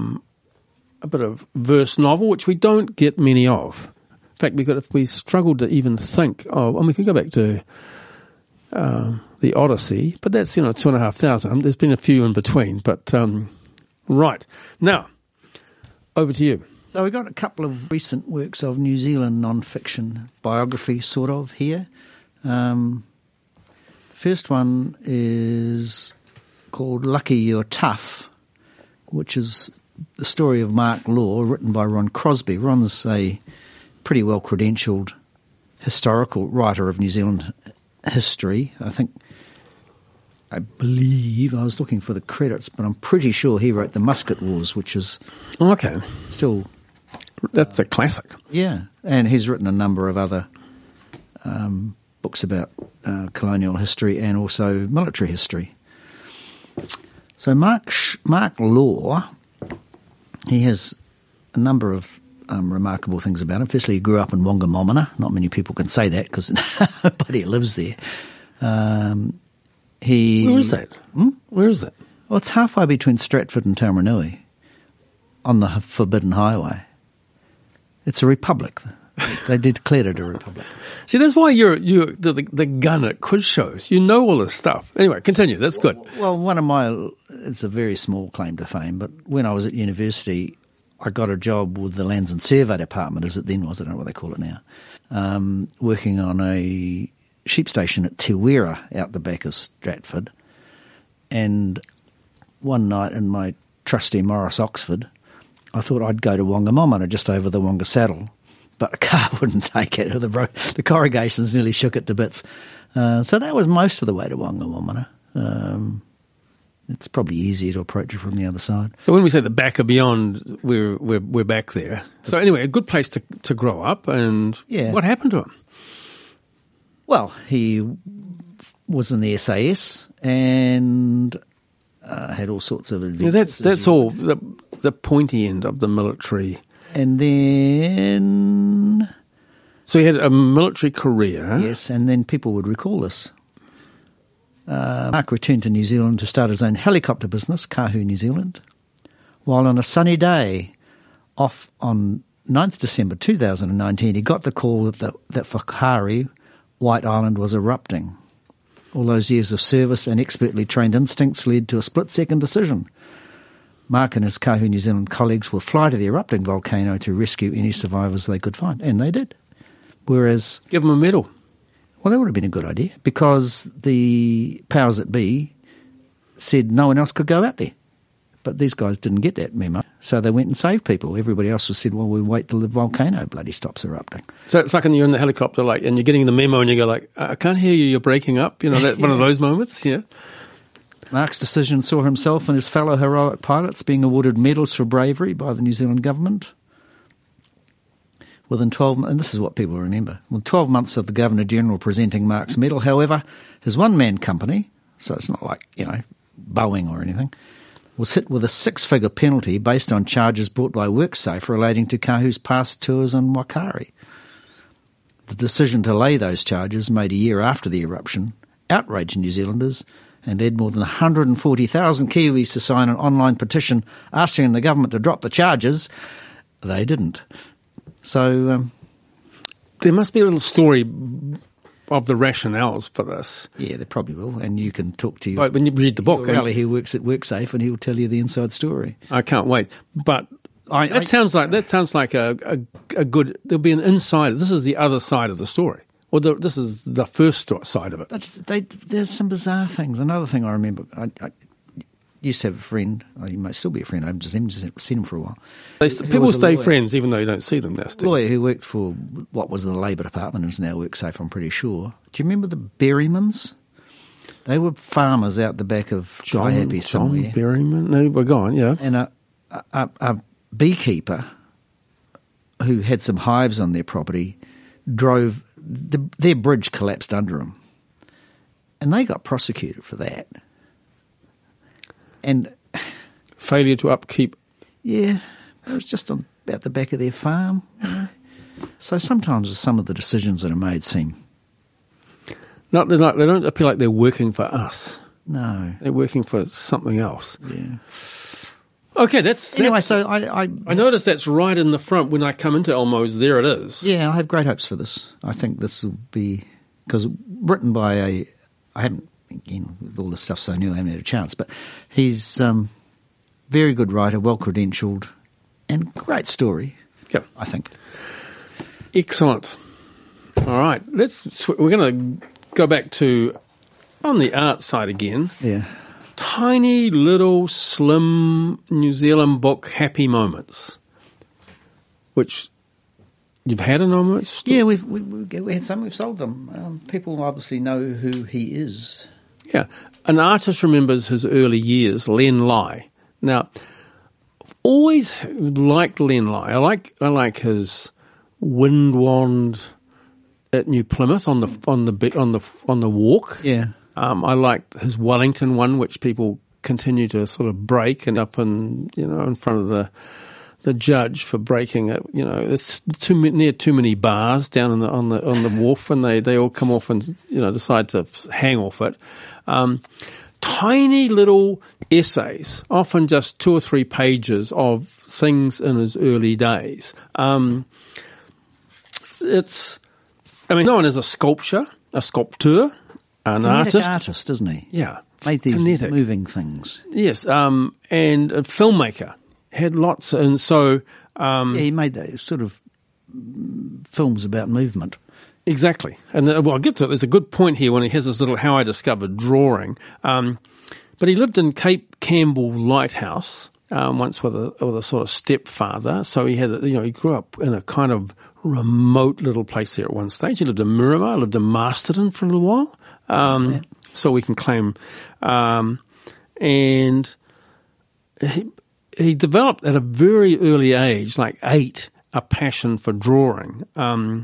verse novel, which we don't get many of. In fact, if we struggled to even think of, and we could go back to the Odyssey, but that's 2,500. There's been a few in between, but right now over to you. So we've got a couple of recent works of New Zealand non-fiction biography, sort of, here. The first one is called Lucky You're Tough, which is the story of Mark Law, written by Ron Crosby. Ron's a pretty well-credentialed historical writer of New Zealand history. I believe, I was looking for the credits, but I'm pretty sure he wrote The Musket Wars, which is still... That's a classic. Yeah, and he's written a number of other books about colonial history and also military history. So Mark Law, he has a number of remarkable things about him. Firstly, he grew up in Wangamomana. Not many people can say that because nobody lives there. Where is that? Where is that? Well, it's halfway between Stratford and Taumarunui on the Forbidden Highway. It's a republic. They declared it a republic. See, that's why you're the gun at quiz shows. You know all this stuff. Anyway, continue. That's good. Well, it's a very small claim to fame, but when I was at university, I got a job with the Lands and Survey Department, as it then was. I don't know what they call it now, working on a sheep station at Te Wera out the back of Stratford. And one night in my trusty Morris Oxford, I thought I'd go to Wangamomana, just over the Wonga Saddle, but a car wouldn't take it. The corrugations nearly shook it to bits. So that was most of the way to Wangamomana. It's probably easier to approach it from the other side. So when we say the back or beyond, we're back there. So anyway, a good place to grow up. And what happened to him? Well, he was in the SAS and had all sorts of adventures. That's all the pointy end of the military. And then... So he had a military career. Yes, and then people would recall this. Mark returned to New Zealand to start his own helicopter business, Kahu New Zealand, while on a sunny day off on 9th December 2019, he got the call that Whakaari, White Island, was erupting. All those years of service and expertly trained instincts led to a split-second decision. Mark and his Kahu New Zealand colleagues will fly to the erupting volcano to rescue any survivors they could find, and they did. Whereas... Give them a medal. Well, that would have been a good idea because the powers that be said no one else could go out there. But these guys didn't get that memo, so they went and saved people. Everybody else was said, well, we'll wait till the volcano bloody stops erupting. So it's like when you're in the helicopter, like, and you're getting the memo, and you go like, I can't hear you. You're breaking up. You know, that one of those moments. Yeah. Mark's decision saw himself and his fellow heroic pilots being awarded medals for bravery by the New Zealand government. Within 12 months, and this is what people remember, within 12 months of the Governor-General presenting Mark's medal, however, his one-man company, so it's not like, Boeing or anything, was hit with a 6-figure penalty based on charges brought by WorkSafe relating to Kahu's past tours in Waitakere. The decision to lay those charges, made a year after the eruption, outraged New Zealanders and led more than 140,000 Kiwis to sign an online petition asking the government to drop the charges. They didn't. So there must be a little story of the rationales for this. Yeah, there probably will, and you can talk to when you read the book. Raleigh, who works at WorkSafe, and he'll tell you the inside story. I can't wait. But that sounds like a good. There'll be an insider. This is the other side of the story, or this is the first side of it. But there's some bizarre things. Another thing I remember, I used to have a friend. He might still be a friend. I haven't seen him for a while. People stay friends even though you don't see them now. A lawyer who worked for what was the Labour Department and is now WorkSafe, I'm pretty sure. Do you remember the Berrymans? They were farmers out the back of Waihape somewhere. John Berryman? No, we're gone, yeah. And a beekeeper who had some hives on their property drove, their bridge collapsed under them. And they got prosecuted for that. And failure to upkeep. Yeah, it was just about the back of their farm. So sometimes some of the decisions that are made seem... They don't appear like they're working for us. No. They're working for something else. Yeah. Okay, anyway, so I noticed that's right in the front when I come into Elmo's. There it is. Yeah, I have great hopes for this. I think this will be... Because written by I haven't... Again, with all this stuff so new, I haven't had a chance. But he's very good writer, well-credentialed, and great story, yep. I think. Excellent. All right, we're going to go back to, on the art side again. Yeah. Tiny, little, slim New Zealand book, Happy Moments, which... You've had an almost? Yeah, we had some. We've sold them. People obviously know who he is. Yeah. An artist remembers his early years, Len Lai. Now, I've always liked Len Lai. I like his wind wand at New Plymouth on the walk. Yeah. I liked his Wellington one, which people continue to sort of break and up in front of the judge for breaking it. It's near too many bars down on the wharf, and they all come off and decide to hang off it. Tiny little essays, often just 2 or 3 pages of things in his early days. Known as a sculptor, an artist, isn't he? Yeah, made these moving things. Yes, and a filmmaker. Had lots, and so... he made those sort of films about movement. Exactly. And I'll get to it. There's a good point here when he has this little How I Discovered drawing. But he lived in Cape Campbell Lighthouse once with a sort of stepfather. So he had, he grew up in a kind of remote little place there at one stage. He lived in Miramar, lived in Masterton for a little while. So we can claim... and... He developed at a very early age, like 8, a passion for drawing. And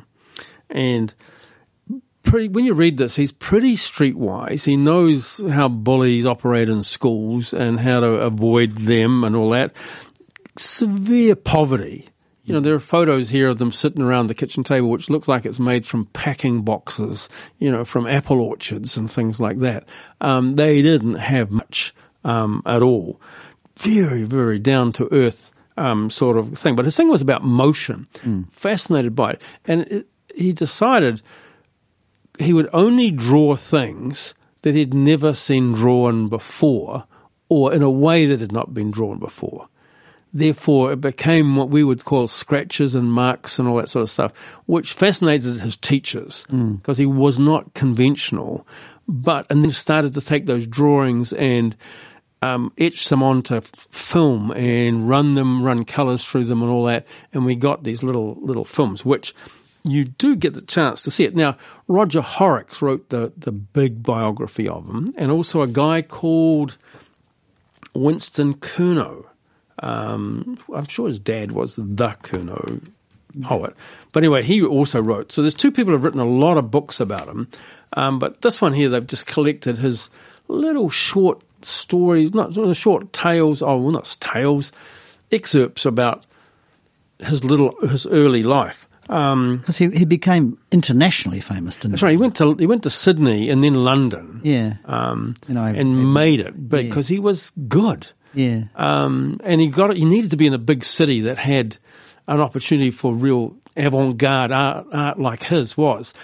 when you read this, he's pretty streetwise. He knows how bullies operate in schools and how to avoid them and all that. Severe poverty. There are photos here of them sitting around the kitchen table, which looks like it's made from packing boxes, from apple orchards and things like that. They didn't have much at all. Very, very down-to-earth sort of thing. But his thing was about motion, fascinated by it. And he decided he would only draw things that he'd never seen drawn before or in a way that had not been drawn before. Therefore, it became what we would call scratches and marks and all that sort of stuff, which fascinated his teachers because he was not conventional. And then started to take those drawings and etched them onto film and run colours through them and all that, and we got these little films, which you do get the chance to see it. Now, Roger Horrocks wrote the big biography of him, and also a guy called Winston Curnow. I'm sure his dad was the Curnow poet. But anyway, he also wrote. So there's two people who have written a lot of books about him, but this one here, they've just collected his little short stories, not sort of short tales, excerpts about his early life. Because he became internationally famous, didn't he? That's right. He went to Sydney and then London. Yeah. And made it because he was good. Yeah. And he needed to be in a big city that had an opportunity for real avant-garde art like his was.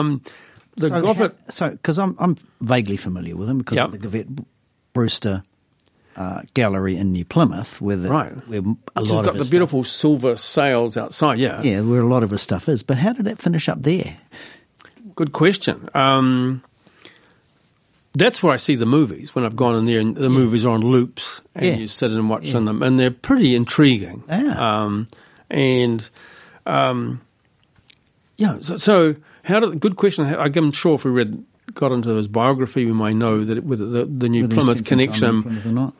Because I'm vaguely familiar with him because of the Gavette Brewster gallery in New Plymouth, where a lot of he's got the beautiful silver sails outside. Yeah, where a lot of his stuff is. But how did that finish up there? Good question. That's where I see the movies when I've gone in there, and the movies are on loops, and you sit and watch them, and they're pretty intriguing. Yeah. So good question. I'm sure if we got into his biography, we might know that whether the New Plymouth connection,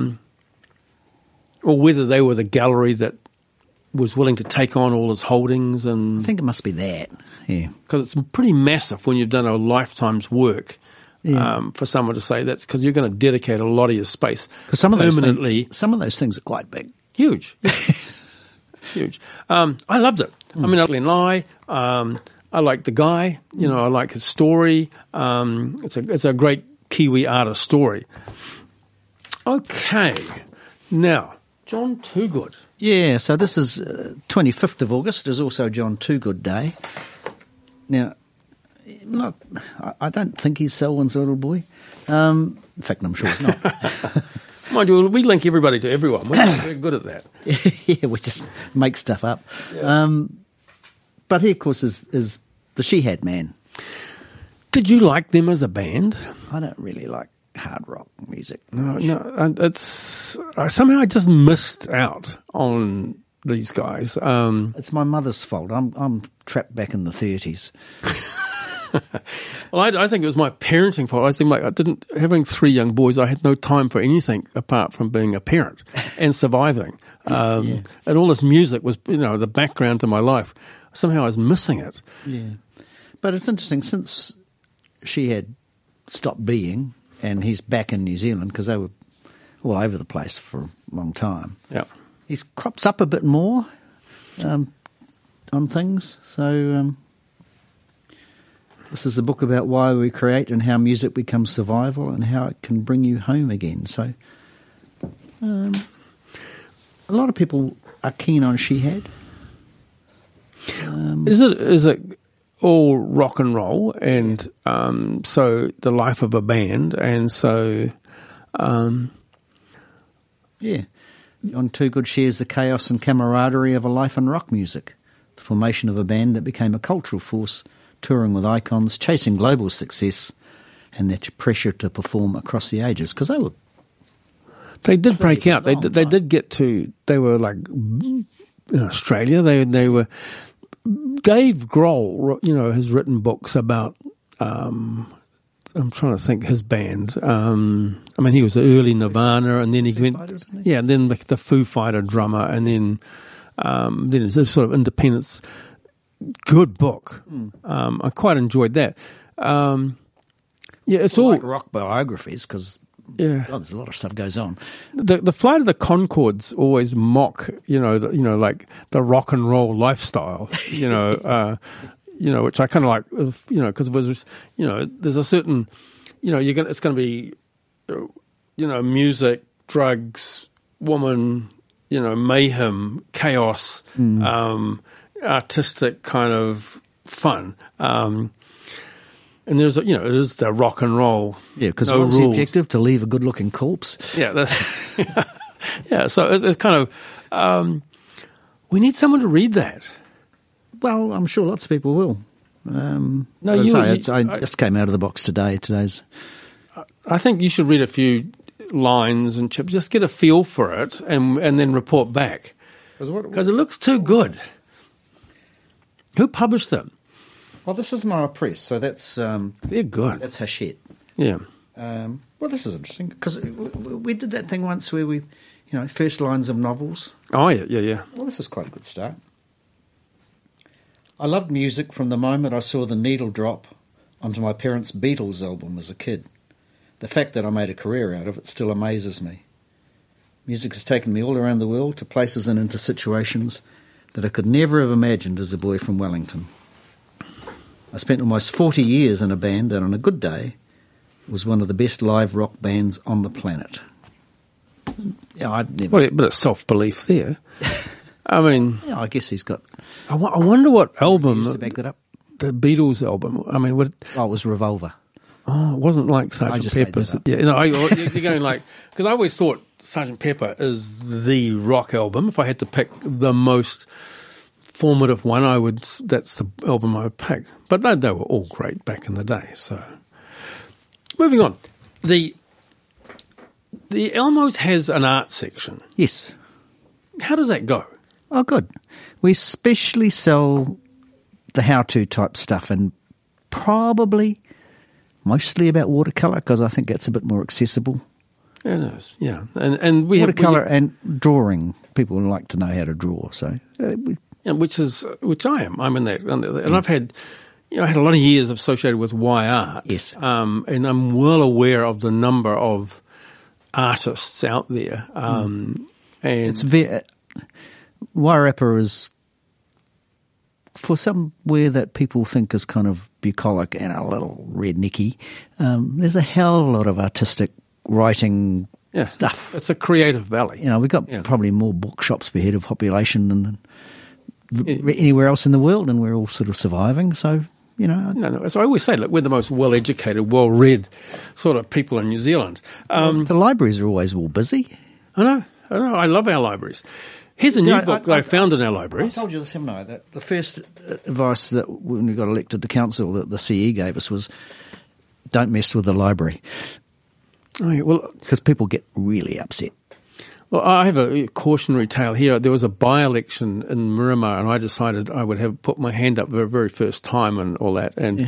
or whether they were the gallery that was willing to take on all his holdings. And I think it must be that, because it's pretty massive when you've done a lifetime's work. For someone to say that's because you're going to dedicate a lot of your space permanently. Some of those things are quite big, huge. Huge. I loved it. I mean, Glenn Lai. I like the guy. I like his story. It's a great Kiwi artist story. Okay, now John Toogood. Yeah, so this is 25th of August is also John Toogood Day. Now, I don't think he's Selwyn's little boy. In fact, I'm sure he's not. Mind you, we link everybody to everyone. We're good at that. Yeah, we just make stuff up. Yeah. But he, of course, is the Shihad Man. Did you like them as a band? I don't really like hard rock music. No, it's somehow I just missed out on these guys. It's my mother's fault. I'm trapped back in the 30s. Well, I think it was my parenting fault. I think having three young boys, I had no time for anything apart from being a parent and surviving. And all this music was, the background to my life. Somehow I was missing it. Yeah. But it's interesting, since she had stopped being, and he's back in New Zealand, because they were all over the place for a long time. Yeah. He crops up a bit more on things. So this is a book about why we create and how music becomes survival and how it can bring you home again. So a lot of people are keen on Shihad. Is it all rock and roll, and so the life of a band, and so John Toogood shares the chaos and camaraderie of a life in rock music, the formation of a band that became a cultural force, touring with icons, chasing global success, and their pressure to perform across the ages, because they did break out. They did get to. They were like in Australia. They were. Dave Grohl, has written books about. I'm trying to think his band. He was the early Nirvana, and then he went. And then the Foo Fighter drummer, and then it's a sort of independence. Good book. I quite enjoyed that. It's all like rock biographies because. Yeah, there's a lot of stuff goes on. The Flight of the Conchords always mock, like the rock and roll lifestyle, which I kind of like, because it was, there's a certain, it's going to be, music, drugs, woman, mayhem, chaos, artistic kind of fun. And there's, it is the rock and roll. Yeah, because what's the objective? To leave a good-looking corpse. Yeah, yeah. So it's kind of, we need someone to read that. Well, I'm sure lots of people will. I just came out of the box today. I think you should read a few lines and chips, just get a feel for it and then report back. Because it looks too good. Who published them? Well, this is Mara Press, so that's... They're good. That's Hachette. Yeah. Well, this is interesting, because we did that thing once where we, first lines of novels. Oh, yeah. Well, this is quite a good start. I loved music from the moment I saw the needle drop onto my parents' Beatles album as a kid. The fact that I made a career out of it still amazes me. Music has taken me all around the world to places and into situations that I could never have imagined as a boy from Wellington. I spent almost 40 years in a band that on a good day was one of the best live rock bands on the planet. Yeah, I'd never... Well, but it's self-belief there. I mean... Yeah, I guess he's got... I wonder what album... to back that up. The Beatles album. I mean, what... Oh, it was Revolver. Oh, it wasn't like Sgt. just made Pepper's. that up. Yeah, you're going like... Because I always thought Sgt. Pepper is the rock album. If I had to pick the most formative one, that's the album I would pick. But they were all great back in the day, so... Moving on. The Elmos has an art section. Yes. How does that go? Oh, good. We especially sell the how-to type stuff, and probably mostly about watercolour, because I think that's a bit more accessible. Yeah, it is. Yeah, and we watercolour and drawing. People like to know how to draw, so which I am. I'm in that, and I've had. I had a lot of years associated with Y Art. Yes. And I'm well aware of the number of artists out there. And it's Wairarapa is, for somewhere that people think is kind of bucolic and a little rednecky, there's a hell of a lot of artistic writing stuff. It's a creative valley. We've got probably more bookshops per head of population than anywhere else in the world, and we're all sort of surviving, so... No. So I always say, look, we're the most well-educated, well-read sort of people in New Zealand. The libraries are always all busy. I know. I love our libraries. Here's a new book that I found in our libraries. I told you this, haven't I? That the first advice that when we got elected to council that the CE gave us was, don't mess with the library. Oh, yeah, well, because people get really upset. Well, I have a cautionary tale here. There was a by-election in Miramar, and I decided I would have put my hand up for the very first time and all that. And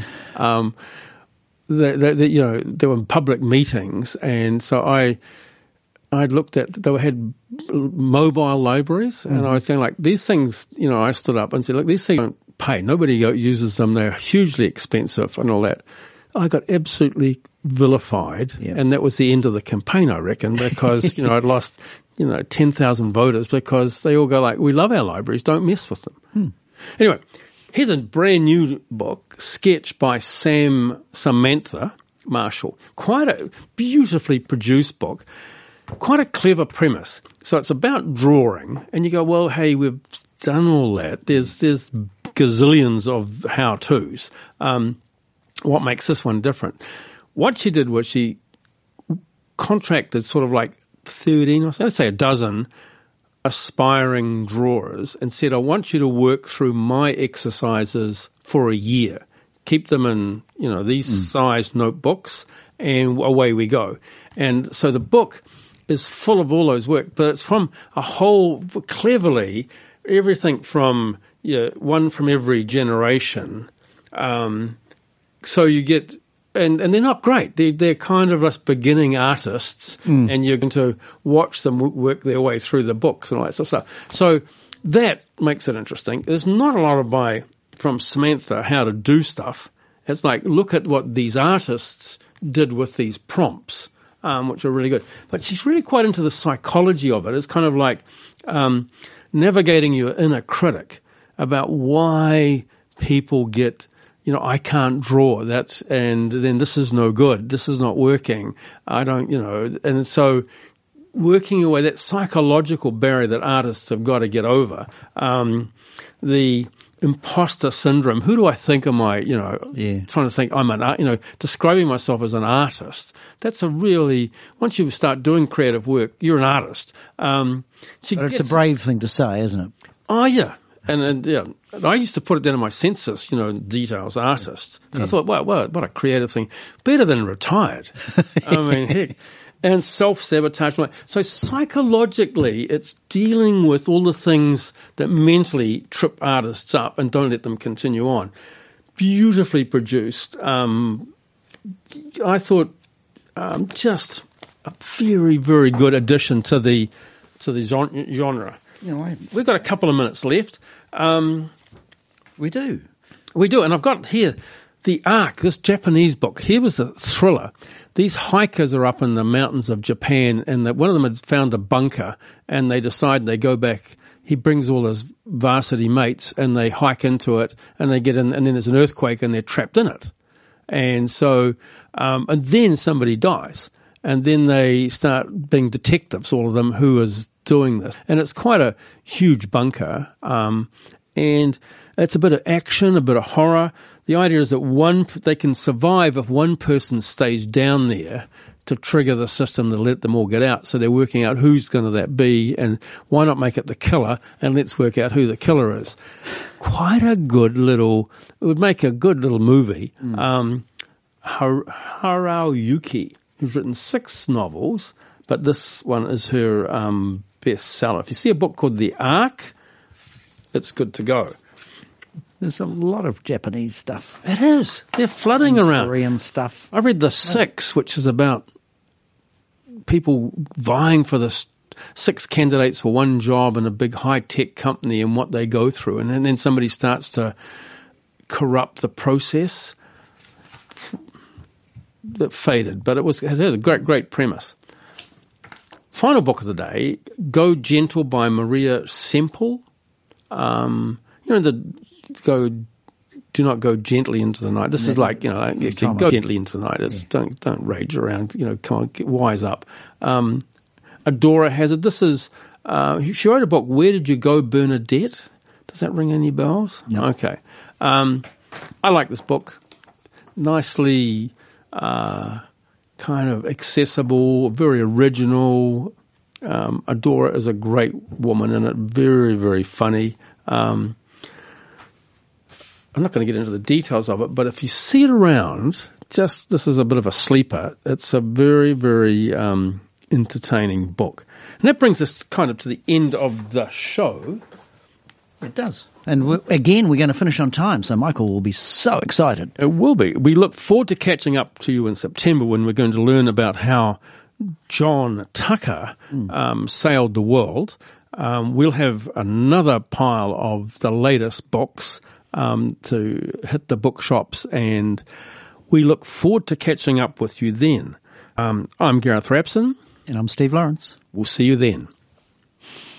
there were public meetings, and so I'd looked at they had mobile libraries, and I was saying like these things. I stood up and said, look, these things don't pay. Nobody uses them. They're hugely expensive and all that. I got absolutely vilified, and that was the end of the campaign, I reckon, because I'd lost 10,000 voters because they all go like, we love our libraries, don't mess with them. Anyway, here's a brand new book, sketch by Samantha Marshall. Quite a beautifully produced book, quite a clever premise. So it's about drawing, and you go, well, hey, we've done all that. There's gazillions of how-tos. What makes this one different? What she did was she contracted sort of like 13 or so, let's say a dozen aspiring drawers and said, I want you to work through my exercises for a year. Keep them in, these size notebooks, and away we go. And so the book is full of all those work, but it's from a whole, cleverly, everything from, one from every generation. So you get... And they're not great. They're kind of us beginning artists, and you're going to watch them work their way through the books and all that sort of stuff. So that makes it interesting. There's not a lot from Samantha how to do stuff. It's like, look at what these artists did with these prompts, which are really good. But she's really quite into the psychology of it. It's kind of like navigating your inner critic about why people get... I can't draw that, and then this is no good. This is not working. I don't, and so working away that psychological barrier that artists have got to get over, the imposter syndrome. Who do I think am I, trying to think I'm an art, describing myself as an artist. That's a really, once you start doing creative work, you're an artist. But it's a brave thing to say, isn't it? Oh, yeah. And I used to put it down in my census, details, artist. I thought, wow, what a creative thing. Better than retired. I mean, heck, and self-sabotage. So psychologically, it's dealing with all the things that mentally trip artists up and don't let them continue on. Beautifully produced. I thought just a very, very good addition to the genre. We've got a couple of minutes left. We do, and I've got here The Ark, this Japanese book. Here was a thriller. These hikers are up in the mountains of Japan, and one of them had found a bunker, and they decide they go back. He brings all his varsity mates, and they hike into it, and they get in, and then there's an earthquake, and they're trapped in it. And so, and then somebody dies, and then they start being detectives, all of them, who is doing this. And it's quite a huge bunker, and it's a bit of action, a bit of horror. The idea is that they can survive if one person stays down there to trigger the system to let them all get out. So they're working out who's going to that be, and why not make it the killer, and let's work out who the killer is. Quite a good little, it would make a good little movie. Haruyuki, who's written 6 novels, but this one is her bestseller. If you see a book called The Ark, it's good to go. There's a lot of Japanese stuff. It is. They're flooding around. Korean stuff. I read The Six, which is about people vying for the 6 candidates for one job in a big high-tech company and what they go through. And then somebody starts to corrupt the process. It faded, but it had a great premise. Final book of the day, Go Gentle by Maria Semple. Do not go gently into the night. This is like, go gently into the night. It's, don't rage around, come on, wise up. Adora Hazard. This is, she wrote a book, Where Did You Go, Bernadette? Does that ring any bells? No. Okay. I like this book. Nicely kind of accessible, very original. Adora is a great woman in it, very, very funny. I'm not going to get into the details of it, but if you see it around, this is a bit of a sleeper. It's a very, very entertaining book. And that brings us kind of to the end of the show. It does. And again, we're going to finish on time, so Michael will be so excited. It will be. We look forward to catching up to you in September when we're going to learn about how John Tucker sailed the world. We'll have another pile of the latest books to hit the bookshops, and we look forward to catching up with you then. I'm Gareth Rapson. And I'm Steve Lawrence. We'll see you then.